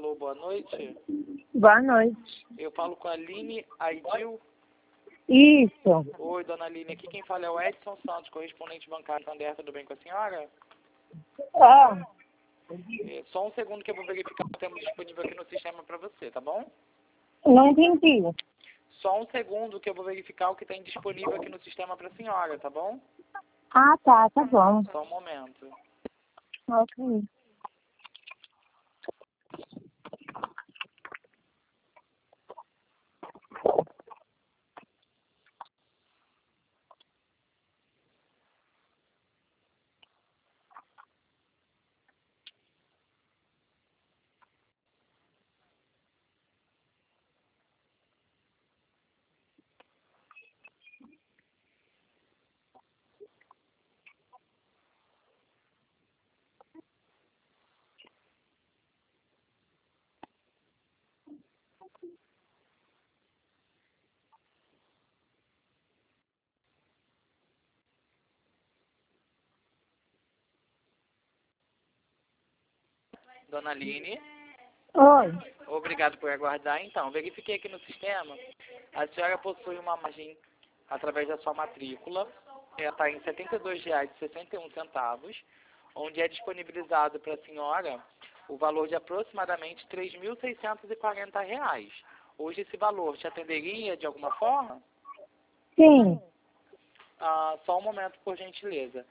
Alô, boa noite. Boa noite. Eu falo com a Aline Aidil. Isso. Oi, dona Aline. Aqui quem fala é o Edson Santos, correspondente bancário Santander. Tudo bem com a senhora? Só um segundo que eu vou verificar o tempo disponível aqui no sistema para você, tá bom? Não entendi. Só um segundo que eu vou verificar o que tem disponível aqui no sistema para a senhora, tá bom? Ah, tá bom. Só um momento. Ok. Dona Aline, Oi. obrigado por aguardar. Então, verifiquei aqui no sistema. A senhora possui uma margem através da sua matrícula. Ela está em R$ 72,61, onde é disponibilizado para a senhora o valor de aproximadamente R$ 3.640. Hoje esse valor te atenderia de alguma forma? Sim. Só um momento, por gentileza.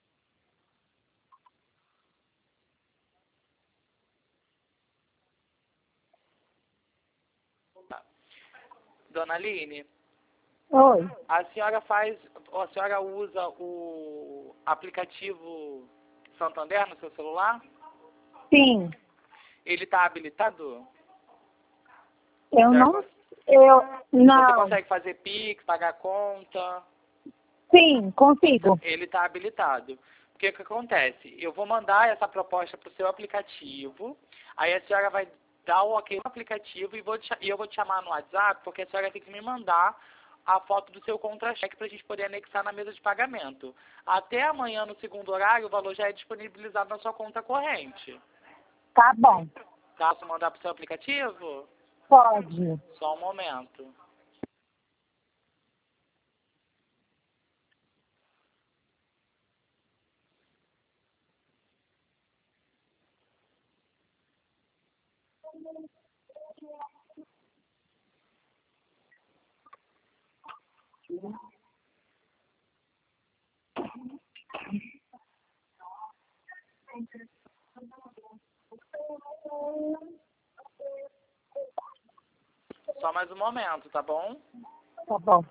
Dona Aline, Oi. a senhora usa o aplicativo Santander no seu celular? Sim. Ele está habilitado? Eu Você não. cons- Você Não. consegue fazer Pix, pagar conta? Sim, consigo. Ele está habilitado. O que acontece? Eu vou mandar essa proposta para o seu aplicativo, aí a senhora vai dar o ok no aplicativo e eu vou te chamar no WhatsApp, porque a senhora tem que me mandar a foto do seu contra-cheque para a gente poder anexar na mesa de pagamento. Até amanhã, no segundo horário, o valor já é disponibilizado na sua conta corrente. Tá bom. Tá? Posso mandar para o seu aplicativo? Pode. Só um momento. Só mais um momento, tá bom? Tá bom.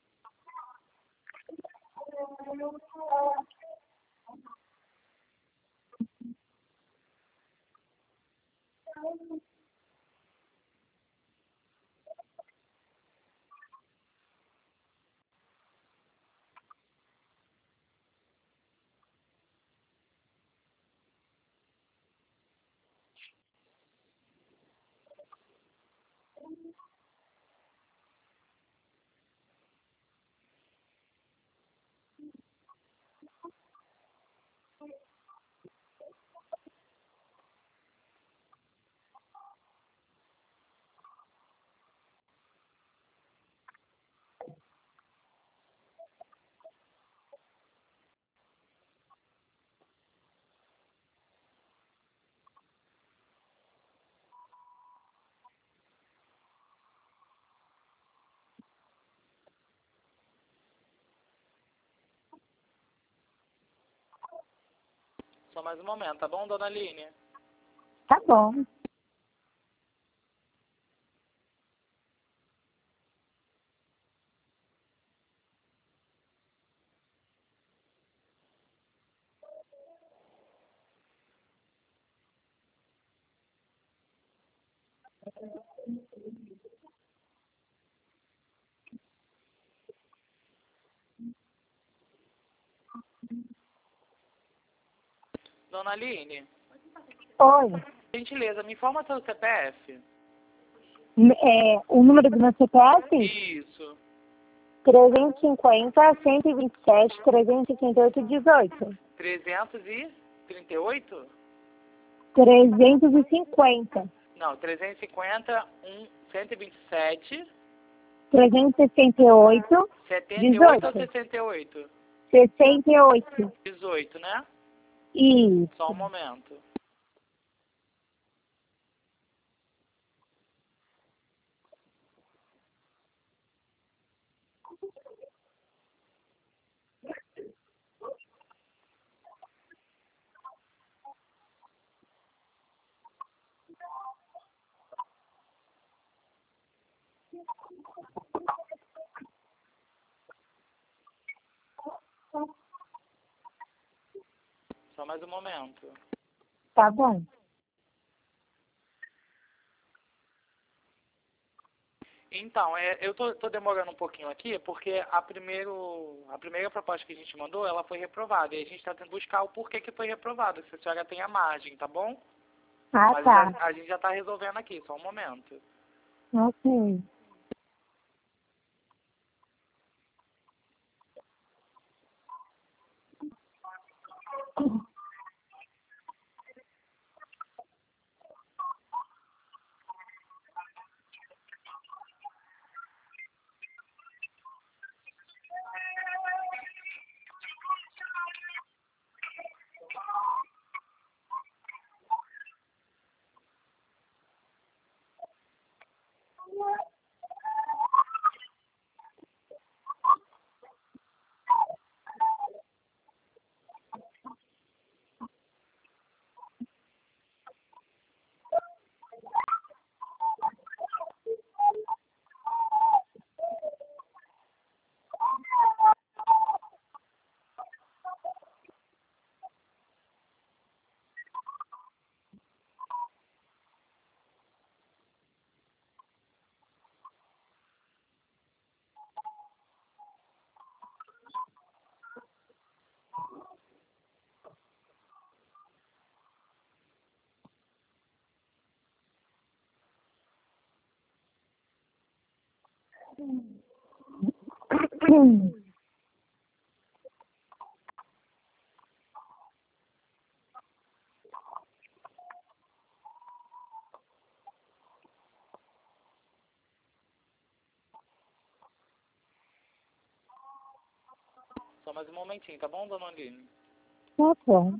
Só mais um momento, tá bom, dona Aline? Tá bom. Dona Aline, Oi. gentileza, me informa seu CPF. O número do meu CPF? Isso. 350 127 338 18. 338? 350. Não, 350, 127, 368, 78 ou 18. 68? 68. 18, né? Isso. Só um momento. Só mais um momento. Tá bom. Então, eu tô demorando um pouquinho aqui porque a primeira proposta que a gente mandou, ela foi reprovada. E a gente está tentando buscar o porquê que foi reprovada, se a senhora tem a margem, tá bom? Ah, Mas tá. a gente já está resolvendo aqui, só um momento. Ok. Só mais um momentinho, tá bom, dona Aline? Tá bom.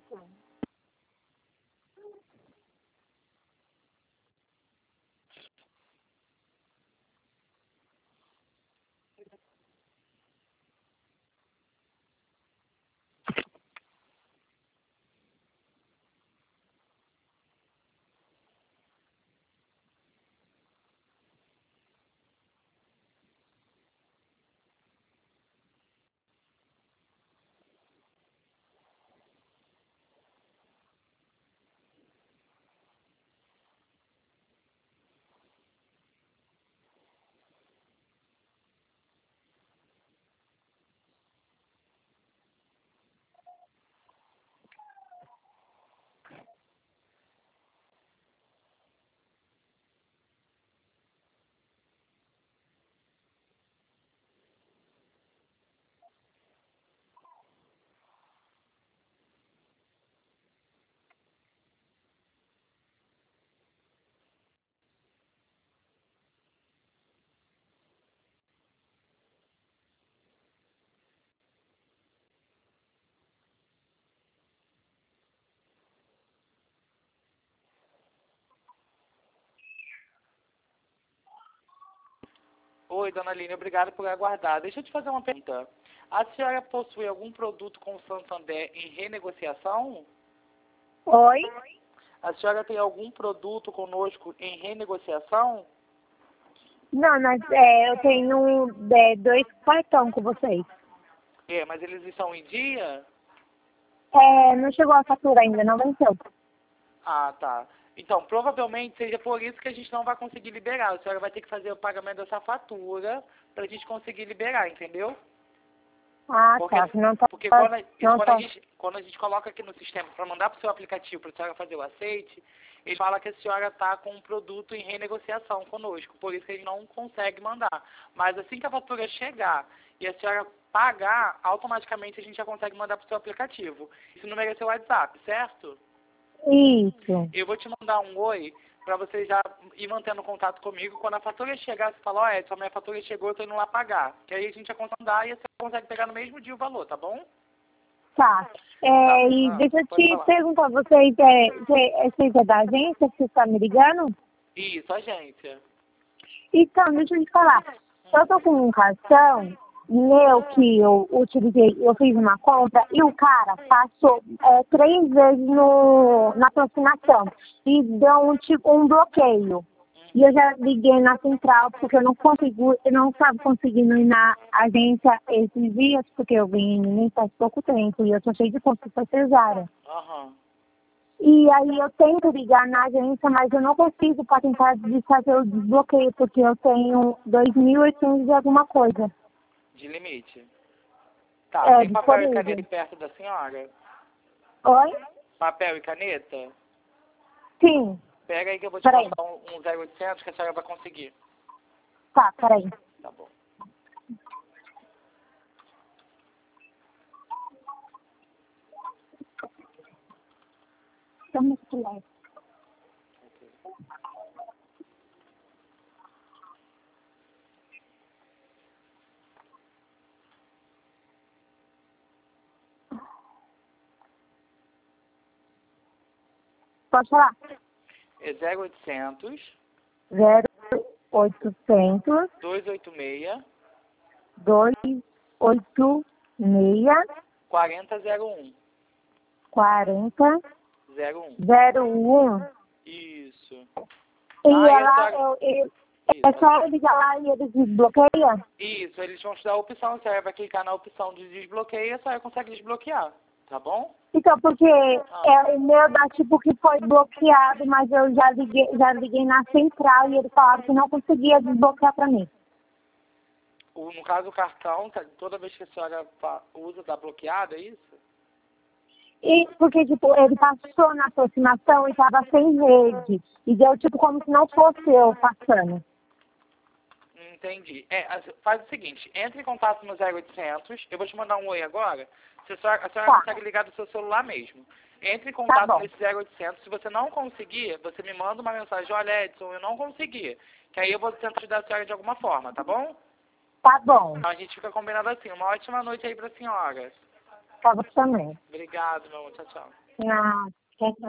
Oi, dona Aline, obrigado por aguardar. Deixa eu te fazer uma pergunta. A senhora possui algum produto com o Santander em renegociação? Oi? A senhora tem algum produto conosco em renegociação? Não, eu tenho 2 cartões com vocês. É, mas eles estão em dia? Não chegou a fatura ainda, não venceu. Ah, tá. Então, provavelmente seja por isso que a gente não vai conseguir liberar. A senhora vai ter que fazer o pagamento dessa fatura para a gente conseguir liberar, entendeu? Ah, Porque, tá. Não tá. porque Não tá. quando a gente coloca aqui no sistema para mandar para o seu aplicativo para a senhora fazer o aceite, ele fala que a senhora está com um produto em renegociação conosco, por isso que a gente não consegue mandar. Mas assim que a fatura chegar e a senhora pagar, automaticamente a gente já consegue mandar para o seu aplicativo. Esse número é seu WhatsApp, certo? Isso. Eu vou te mandar um oi pra você já ir mantendo contato comigo. Quando a fatura chegar, você fala, ó, Edson, minha fatura chegou, eu tô indo lá pagar. Que aí a gente já consegue andar e você consegue pegar no mesmo dia o valor, tá bom? Tá. Tá. E deixa eu Pode te falar. perguntar, vocês é da agência que você está me ligando? Isso, agência. Então, deixa eu te falar. Eu tô com um cartão meu que eu utilizei, eu fiz uma compra e o cara passou 3 vezes na aproximação e deu um bloqueio. E eu já liguei na central porque eu não estava conseguindo ir na agência esses dias, porque eu vim nem faz pouco tempo e eu tô cheio de consulta cesárea. Aham. E aí eu tento ligar na agência, mas eu não consigo para tentar fazer o desbloqueio, porque eu tenho 2.800 e alguma coisa. De limite. Tá, tem papel e Disponível. caneta perto da senhora? Oi? Papel e caneta? Sim. Pega aí que eu vou te Peraí. mandar um 0800 que a senhora vai conseguir. Tá, peraí. Tá bom. Vamos pular. Pode falar? É 0800 0800 286 286 4001. 40 01. 01. Isso. E Ah, e a ela, senhora... é Isso. só eu ligar lá e eles desbloqueiam? Isso, eles vão te dar a opção, a senhora vai clicar na opção de desbloqueio e a senhora consegue desbloquear, tá bom? Então, porque o meu dá tipo que foi bloqueado, mas eu já liguei na central e eles falaram que não conseguia desbloquear para mim. No caso, o cartão, toda vez que a senhora usa, tá bloqueado, é isso? E porque, tipo, ele passou na aproximação e tava sem rede. E deu, tipo, como se não fosse eu passando. Entendi. Faz o seguinte, entre em contato no 0800, eu vou te mandar um oi agora, a senhora Tá. consegue ligar do seu celular mesmo. Entre em contato bom. nesse 0800, se você não conseguir, você me manda uma mensagem, olha Edson, eu não consegui, que aí eu vou tentar ajudar a senhora de alguma forma, tá bom? Tá bom. Então a gente fica combinado assim, uma ótima noite aí pra senhora. Pra você também. Obrigado, meu amor, tchau, tchau. Ah, tchau, tchau.